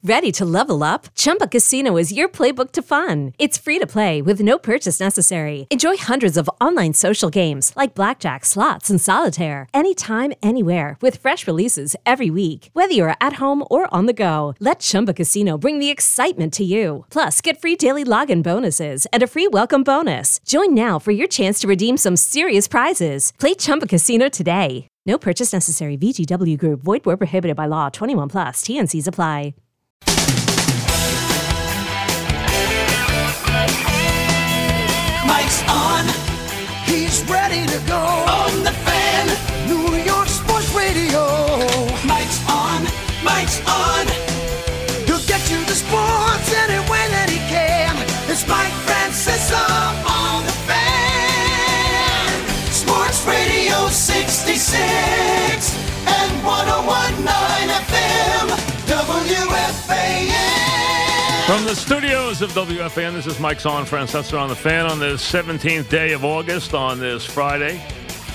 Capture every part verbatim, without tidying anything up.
Ready to level up? Chumba Casino is your playbook to fun. It's free to play with no purchase necessary. Enjoy hundreds of online social games like blackjack, slots, and solitaire anytime, anywhere with fresh releases every week. Whether you're at home or on the go, let Chumba Casino bring the excitement to you. Plus, get free daily login bonuses and a free welcome bonus. Join now for your chance to redeem some serious prizes. Play Chumba Casino today. No purchase necessary. V G W Group. Void where prohibited by law. twenty-one plus. T N Cs apply. Mike's on. He's ready to go. On the Fan. New York Sports Radio. Mike's on. Mike's on. He'll get you the sports any way that he can. It's Mike Francesa on the Fan. Sports Radio sixty-six and one oh one point nine F M. W F A N. From the studios of W F A N, this is Mike's on Francesa on the Fan on the seventeenth day of August on this Friday.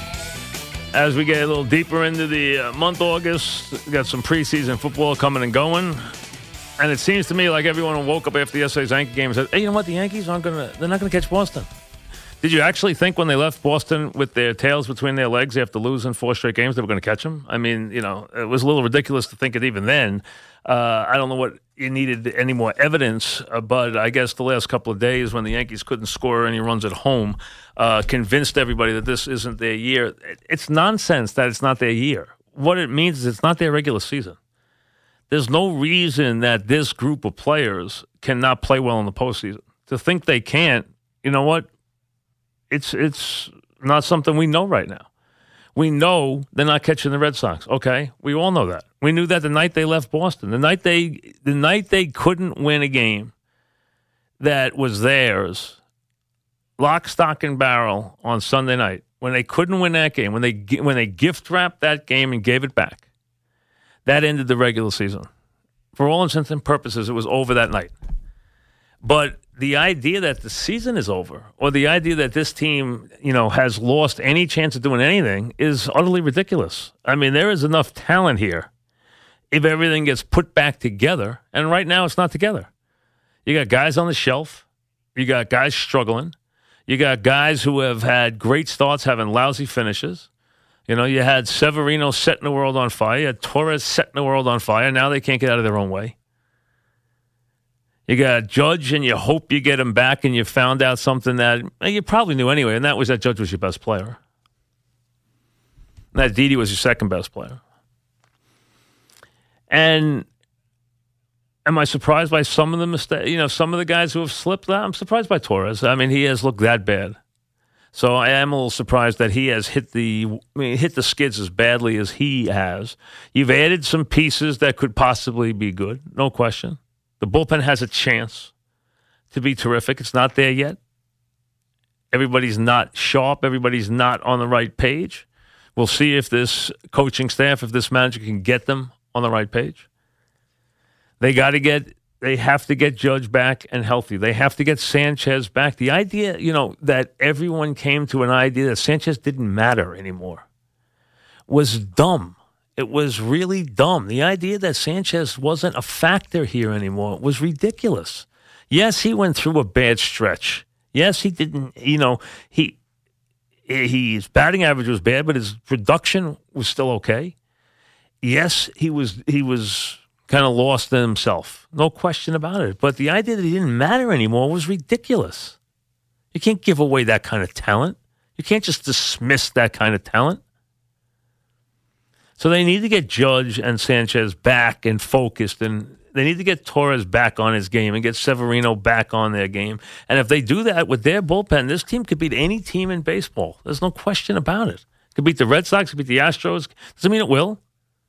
As we get a little deeper into the uh, month August, we got some preseason football coming and going. And it seems to me like everyone woke up after yesterday's Yankee game and said, hey, you know what? The Yankees aren't going to, they're not going to catch Boston. Did you actually think when they left Boston with their tails between their legs after losing four straight games they were going to catch them? I mean, you know, it was a little ridiculous to think it even then. Uh, I don't know what you needed any more evidence, uh, but I guess the last couple of days when the Yankees couldn't score any runs at home uh, convinced everybody that this isn't their year. It's nonsense that it's not their year. What it means is it's not their regular season. There's no reason that this group of players cannot play well in the postseason. To think they can't, you know what? It's it's not something we know right now. We know they're not catching the Red Sox. Okay, we all know that. We knew that the night they left Boston, the night they the night they couldn't win a game that was theirs, lock, stock, and barrel on Sunday night. When they couldn't win that game, when they when they gift wrapped that game and gave it back, that ended the regular season. For all intents and purposes, it was over that night. But the idea that the season is over, or the idea that this team, you know, has lost any chance of doing anything, is utterly ridiculous. I mean, there is enough talent here if everything gets put back together, and right now it's not together. You got guys on the shelf. You got guys struggling. You got guys who have had great starts having lousy finishes. You know, you had Severino setting the world on fire. You had Torres setting the world on fire. Now they can't get out of their own way. You got Judge, and you hope you get him back, and you found out something that you probably knew anyway, and that was that Judge was your best player. And that Didi was your second best player. And am I surprised by some of the mistakes? You know, some of the guys who have slipped? I'm surprised by Torres. I mean, he has looked that bad. So I am a little surprised that he has hit the I mean, hit the skids as badly as he has. You've added some pieces that could possibly be good, no question. The bullpen has a chance to be terrific. It's not there yet. Everybody's not sharp. Everybody's not on the right page. We'll see if this coaching staff, if this manager can get them on the right page. They got to get, they have to get Judge back and healthy. They have to get Sanchez back. The idea, you know, that everyone came to an idea that Sanchez didn't matter anymore was dumb. It was really dumb. The idea that Sanchez wasn't a factor here anymore was ridiculous. Yes, he went through a bad stretch. Yes, he didn't, you know, he his batting average was bad, but his production was still okay. Yes, he was he was kind of lost in himself. No question about it. But the idea that he didn't matter anymore was ridiculous. You can't give away that kind of talent. You can't just dismiss that kind of talent. So they need to get Judge and Sanchez back and focused, and they need to get Torres back on his game and get Severino back on their game. And if they do that with their bullpen, this team could beat any team in baseball. There's no question about it. Could beat the Red Sox, could beat the Astros. Doesn't mean it will.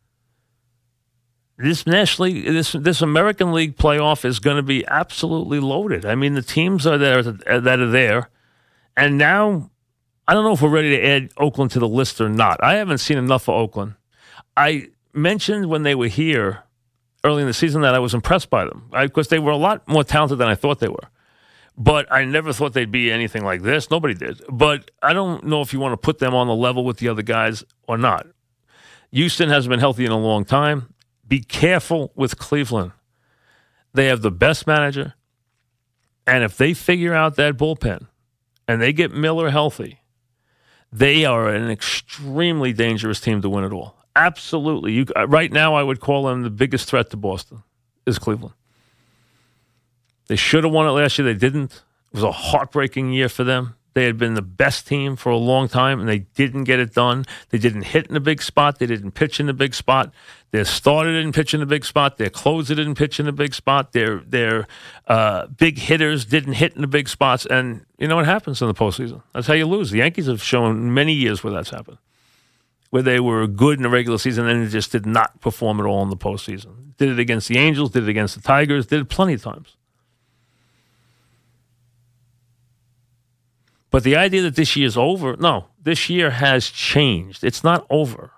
This National League, this this American League playoff is going to be absolutely loaded. I mean, the teams are there that are there, and now I don't know if we're ready to add Oakland to the list or not. I haven't seen enough of Oakland. I mentioned when they were here early in the season that I was impressed by them because they were a lot more talented than I thought they were. But I never thought they'd be anything like this. Nobody did. But I don't know if you want to put them on the level with the other guys or not. Houston hasn't been healthy in a long time. Be careful with Cleveland. They have the best manager. And if they figure out that bullpen and they get Miller healthy, they are an extremely dangerous team to win it all. Absolutely. You, right now, I would call them the biggest threat to Boston is Cleveland. They should have won it last year. They didn't. It was a heartbreaking year for them. They had been the best team for a long time, and they didn't get it done. They didn't hit in the big spot. They didn't pitch in the big spot. Their starter didn't pitch in the big spot. Their closer didn't pitch in the big spot. Their their uh, big hitters didn't hit in the big spots. And you know what happens in the postseason? That's how you lose. The Yankees have shown many years where that's happened, where they were good in the regular season and then they just did not perform at all in the postseason. Did it against the Angels, did it against the Tigers, did it plenty of times. But the idea that this year is over, no, this year has changed. It's not over.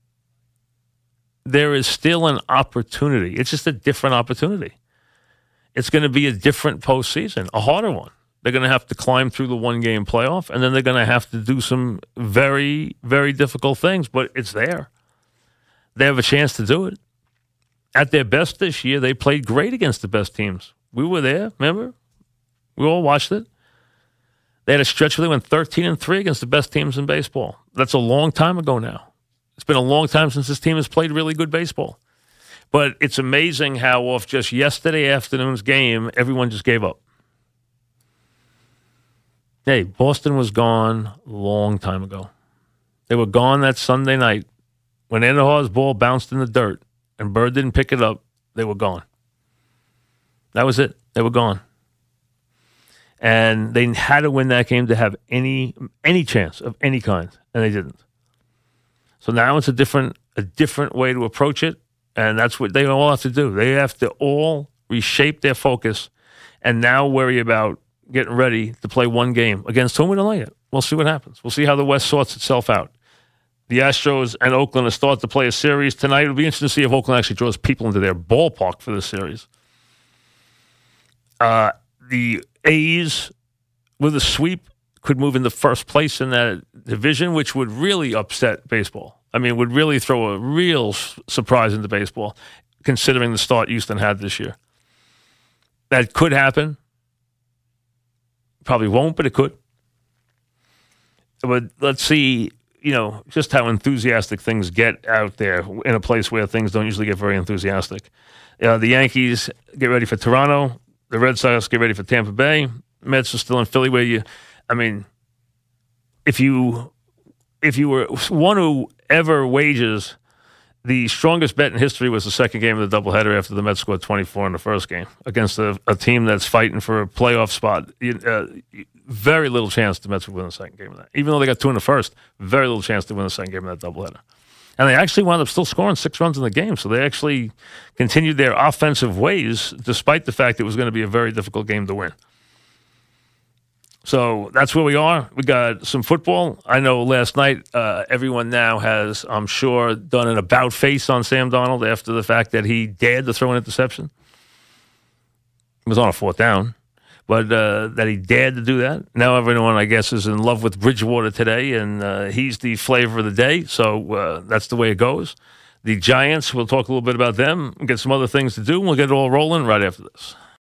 There is still an opportunity. It's just a different opportunity. It's going to be a different postseason, a harder one. They're going to have to climb through the one-game playoff, and then they're going to have to do some very, very difficult things, but it's there. They have a chance to do it. At their best this year, they played great against the best teams. We were there, remember? We all watched it. They had a stretch where they went thirteen and three against the best teams in baseball. That's a long time ago now. It's been a long time since this team has played really good baseball. But it's amazing how off just yesterday afternoon's game, everyone just gave up. Hey, Boston was gone a long time ago. They were gone that Sunday night. When Andujar's ball bounced in the dirt and Bird didn't pick it up, they were gone. That was it. They were gone. And they had to win that game to have any any chance of any kind, and they didn't. So now it's a different a different way to approach it, and that's what they all have to do. They have to all reshape their focus and now worry about getting ready to play one game against whom we don't like it. We'll see what happens. We'll see how the West sorts itself out. The Astros and Oakland are starting to play a series tonight. It'll be interesting to see if Oakland actually draws people into their ballpark for this series. Uh, the A's, with a sweep, could move into first place in that division, which would really upset baseball. I mean, would really throw a real surprise into baseball, considering the start Houston had this year. That could happen. Probably won't, but it could. But let's see, you know, just how enthusiastic things get out there in a place where things don't usually get very enthusiastic. Uh, the Yankees get ready for Toronto. The Red Sox get ready for Tampa Bay. Mets are still in Philly, where you, I mean, if you if you were one who ever wagers, the strongest bet in history was the second game of the doubleheader after the Mets scored twenty-four in the first game against a, a team that's fighting for a playoff spot. Uh, very little chance the Mets would win the second game of that. Even though they got two in the first, very little chance to win the second game of that doubleheader. And they actually wound up still scoring six runs in the game. So they actually continued their offensive ways, despite the fact it was going to be a very difficult game to win. So that's where we are. We got some football. I know last night uh, everyone now has, I'm sure, done an about face on Sam Darnold after the fact that he dared to throw an interception. It was on a fourth down. But uh, that he dared to do that. Now everyone, I guess, is in love with Bridgewater today, and uh, he's the flavor of the day. So uh, that's the way it goes. The Giants, we'll talk a little bit about them, get some other things to do, and we'll get it all rolling right after this.